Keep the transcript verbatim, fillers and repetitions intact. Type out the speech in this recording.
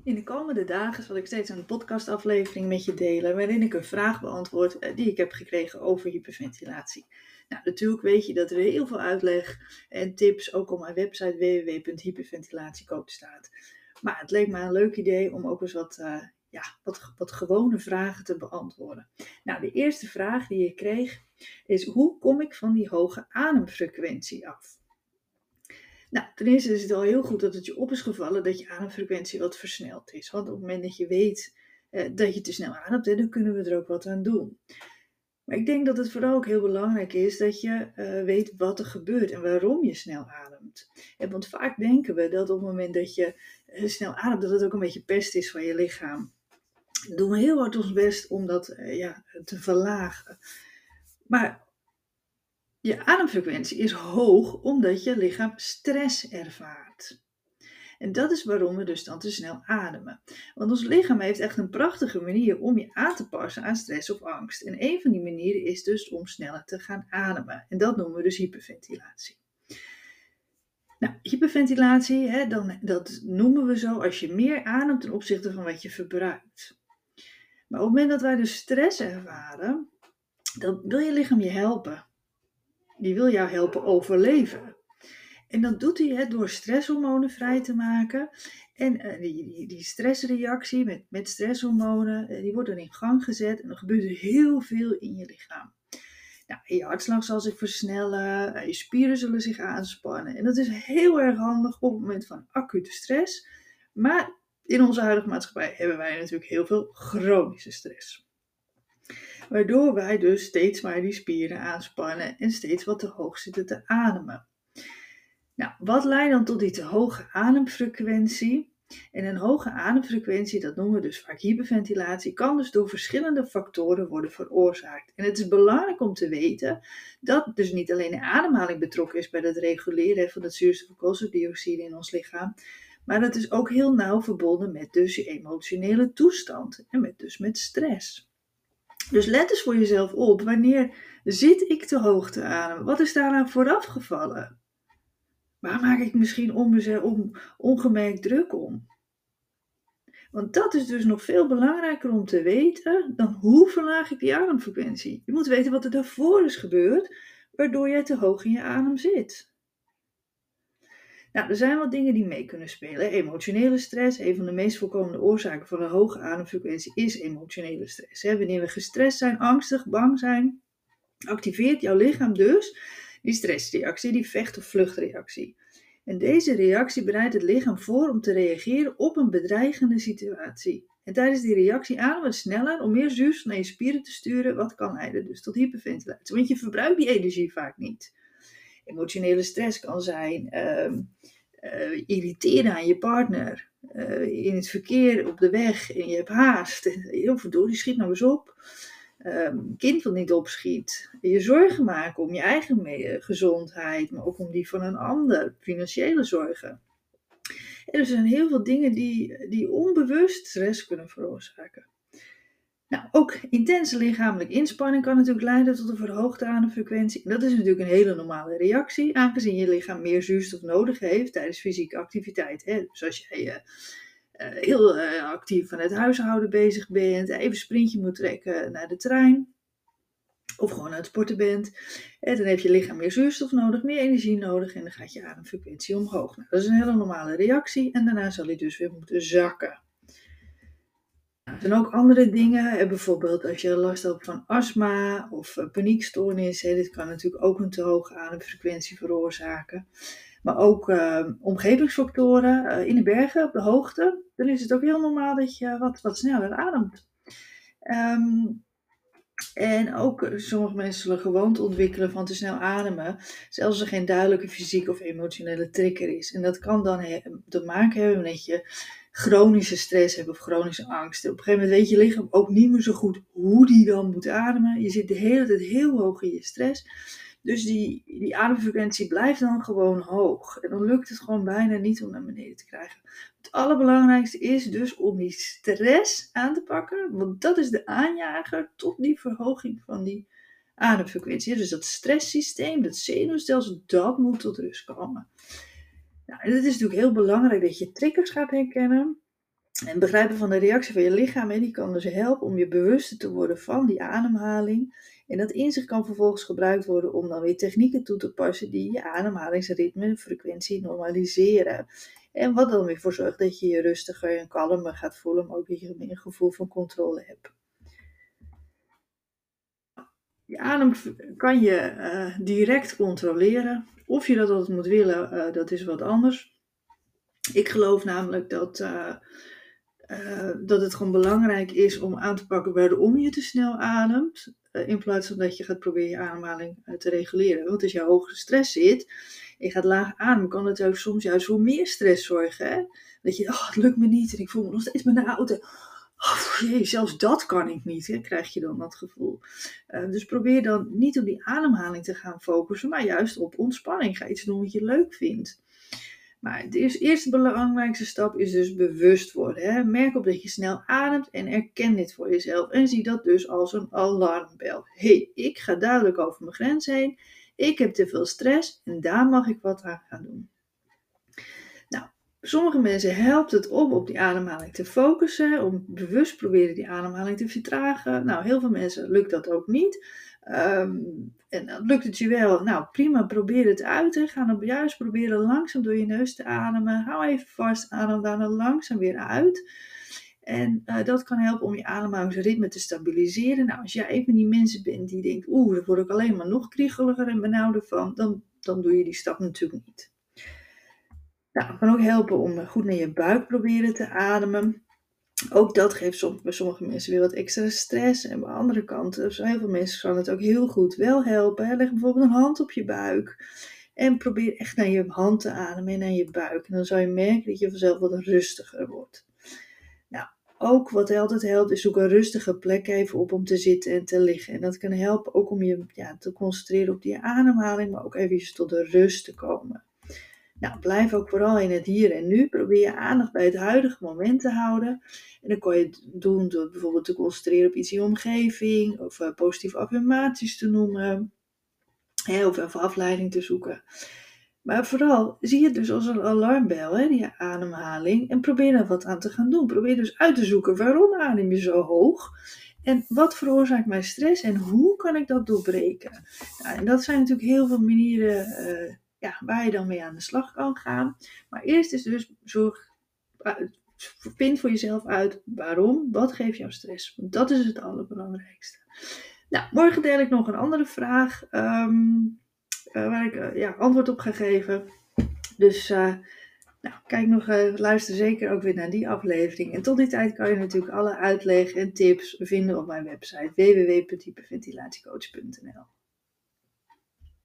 In de komende dagen zal ik steeds een podcastaflevering met je delen waarin ik een vraag beantwoord eh, die ik heb gekregen over hyperventilatie. Nou, natuurlijk weet je dat er heel veel uitleg en tips ook op mijn website w w w punt hyperventilatiecoach staat. Maar het leek me een leuk idee om ook eens wat, uh, ja, wat, wat gewone vragen te beantwoorden. Nou, de eerste vraag die ik kreeg is: hoe kom ik van die hoge ademfrequentie af? Nou, ten eerste is het al heel goed dat het je op is gevallen dat je ademfrequentie wat versneld is. Want op het moment dat je weet eh, dat je te snel ademt, hè, dan kunnen we er ook wat aan doen. Maar ik denk dat het vooral ook heel belangrijk is dat je uh, weet wat er gebeurt en waarom je snel ademt. En want vaak denken we dat op het moment dat je uh, snel ademt, dat het ook een beetje pest is van je lichaam. Dan doen we heel hard ons best om dat uh, ja, te verlagen. Maar je ademfrequentie is hoog omdat je lichaam stress ervaart. En dat is waarom we dus dan te snel ademen. Want ons lichaam heeft echt een prachtige manier om je aan te passen aan stress of angst. En een van die manieren is dus om sneller te gaan ademen. En dat noemen we dus hyperventilatie. Nou, hyperventilatie, hè, dan, dat noemen we zo als je meer ademt ten opzichte van wat je verbruikt. Maar op het moment dat wij dus stress ervaren, dan wil je lichaam je helpen. Die wil jou helpen overleven. En dat doet hij hè, door stresshormonen vrij te maken. En uh, die, die, die stressreactie met, met stresshormonen, uh, die wordt dan in gang gezet. En er gebeurt er heel veel in je lichaam. Nou, je hartslag zal zich versnellen, uh, je spieren zullen zich aanspannen. En dat is heel erg handig op het moment van acute stress. Maar in onze huidige maatschappij hebben wij natuurlijk heel veel chronische stress. Waardoor wij dus steeds maar die spieren aanspannen en steeds wat te hoog zitten te ademen. Nou, wat leidt dan tot die te hoge ademfrequentie? En een hoge ademfrequentie, dat noemen we dus vaak hyperventilatie, kan dus door verschillende factoren worden veroorzaakt. En het is belangrijk om te weten dat dus niet alleen de ademhaling betrokken is bij het reguleren van het zuurstof- en koolstofdioxide in ons lichaam, maar dat is ook heel nauw verbonden met dus je emotionele toestand en met dus met stress. Dus let eens voor jezelf op, wanneer zit ik te hoog te ademen? Wat is daaraan vooraf gevallen? Waar maak ik misschien on- ongemerkt druk om? Want dat is dus nog veel belangrijker om te weten dan hoe verlaag ik die ademfrequentie. Je moet weten wat er daarvoor is gebeurd, waardoor jij te hoog in je adem zit. Nou, er zijn wat dingen die mee kunnen spelen. Emotionele stress, een van de meest voorkomende oorzaken van een hoge ademfrequentie is emotionele stress. Wanneer we gestrest zijn, angstig, bang zijn, activeert jouw lichaam dus die stressreactie, die vecht- of vluchtreactie. En deze reactie bereidt het lichaam voor om te reageren op een bedreigende situatie. En tijdens die reactie ademen we sneller om meer zuurstof naar je spieren te sturen, wat kan leiden dus tot hyperventilatie. Want je verbruikt die energie vaak niet. Emotionele stress kan zijn uh, uh, irriteren aan je partner, uh, in het verkeer, op de weg, en je hebt haast. Heel verdorie, schiet nou eens op. Um, kind dat niet opschiet, je zorgen maken om je eigen mee- gezondheid, maar ook om die van een ander, financiële zorgen. En er zijn heel veel dingen die, die onbewust stress kunnen veroorzaken. Nou, ook intense lichamelijke inspanning kan natuurlijk leiden tot een verhoogde ademfrequentie. Dat is natuurlijk een hele normale reactie, aangezien je lichaam meer zuurstof nodig heeft tijdens fysieke activiteit. Hè? Dus als jij uh, uh, heel uh, actief van het huishouden bezig bent, even een sprintje moet trekken naar de trein, of gewoon aan het sporten bent, en dan heeft je lichaam meer zuurstof nodig, meer energie nodig en dan gaat je ademfrequentie omhoog. Nou, dat is een hele normale reactie en daarna zal hij dus weer moeten zakken. Er zijn ook andere dingen, bijvoorbeeld als je last hebt van astma of paniekstoornis, dit kan natuurlijk ook een te hoge ademfrequentie veroorzaken. Maar ook uh, omgevingsfactoren uh, in de bergen, op de hoogte, dan is het ook heel normaal dat je wat, wat sneller ademt. Um, En ook sommige mensen zullen gewoonte ontwikkelen van te snel ademen, zelfs als er geen duidelijke fysieke of emotionele trigger is. En dat kan dan he- te maken hebben met je chronische stress hebt of chronische angst. Op een gegeven moment weet je lichaam ook niet meer zo goed hoe die dan moet ademen. Je zit de hele tijd heel hoog in je stress. Dus die, die ademfrequentie blijft dan gewoon hoog. En dan lukt het gewoon bijna niet om naar beneden te krijgen. Het allerbelangrijkste is dus om die stress aan te pakken. Want dat is de aanjager tot die verhoging van die ademfrequentie. Dus dat stresssysteem, dat zenuwstelsel, dat moet tot rust komen. Nou, en het is natuurlijk heel belangrijk dat je triggers gaat herkennen. En begrijpen van de reactie van je lichaam, hè, die kan dus helpen om je bewuster te worden van die ademhaling. En dat inzicht kan vervolgens gebruikt worden om dan weer technieken toe te passen die je ademhalingsritme en frequentie normaliseren. En wat dan weer voor zorgt dat je je rustiger en kalmer gaat voelen, maar ook dat je meer een gevoel van controle hebt. Je adem kan je uh, direct controleren. Of je dat altijd moet willen, uh, dat is wat anders. Ik geloof namelijk dat, uh, uh, dat het gewoon belangrijk is om aan te pakken waarom je te snel ademt. Uh, in plaats van dat je gaat proberen je ademhaling uh, te reguleren. Want als je hoge stress zit en je gaat laag ademen, kan het ook soms juist voor meer stress zorgen. Hè? Dat je, oh, het lukt me niet en ik voel me nog steeds benauwd. Oh, jee, zelfs dat kan ik niet, hè, krijg je dan dat gevoel. Uh, dus probeer dan niet op die ademhaling te gaan focussen, maar juist op ontspanning. Ga iets doen wat je leuk vindt. Maar de eerste belangrijkste stap is dus bewust worden. Hè. Merk op dat je snel ademt en erken dit voor jezelf. En zie dat dus als een alarmbel. Hé, hey, ik ga duidelijk over mijn grens heen. Ik heb te veel stress en daar mag ik wat aan gaan doen. Nou, sommige mensen helpt het om op die ademhaling te focussen. Om bewust proberen die ademhaling te vertragen. Nou, heel veel mensen lukt dat ook niet. Um, en dan lukt het je wel, nou prima, probeer het uit. Hè. Ga dan juist proberen langzaam door je neus te ademen. Hou even vast, adem daarna langzaam weer uit. En uh, dat kan helpen om je ademhalingsritme te stabiliseren. Nou, als jij een van die mensen bent die denkt, oeh, daar word ik alleen maar nog kriegeliger en benauwder van, dan, dan doe je die stap natuurlijk niet. Nou, het kan ook helpen om goed naar je buik proberen te ademen. Ook dat geeft soms bij sommige mensen weer wat extra stress. En bij andere kanten, dus heel veel mensen kan het ook heel goed wel helpen. Hè. Leg bijvoorbeeld een hand op je buik. En probeer echt naar je hand te ademen en naar je buik. En dan zal je merken dat je vanzelf wat rustiger wordt. Nou, ook wat altijd helpt is zoek een rustige plek even op om te zitten en te liggen. En dat kan helpen ook om je ja, te concentreren op die ademhaling, maar ook even tot de rust te komen. Nou, blijf ook vooral in het hier en nu. Probeer je aandacht bij het huidige moment te houden. En dan kan je het doen door bijvoorbeeld te concentreren op iets in je omgeving. Of uh, positieve affirmaties te noemen. Hè, of even afleiding te zoeken. Maar vooral zie het dus als een alarmbel, hè, die ademhaling. En probeer er wat aan te gaan doen. Probeer dus uit te zoeken waarom adem je zo hoog. En wat veroorzaakt mij stress en hoe kan ik dat doorbreken? Nou, en dat zijn natuurlijk heel veel manieren uh, ja, waar je dan mee aan de slag kan gaan. Maar eerst is dus zorg, uh, vind voor jezelf uit waarom, wat geeft jou stress? Want dat is het allerbelangrijkste. Nou, morgen deel ik nog een andere vraag um, uh, waar ik uh, ja, antwoord op ga geven. Dus uh, nou, kijk nog, uh, luister zeker ook weer naar die aflevering. En tot die tijd kan je natuurlijk alle uitleg en tips vinden op mijn website w w w punt hyperventilatiecoach punt n l.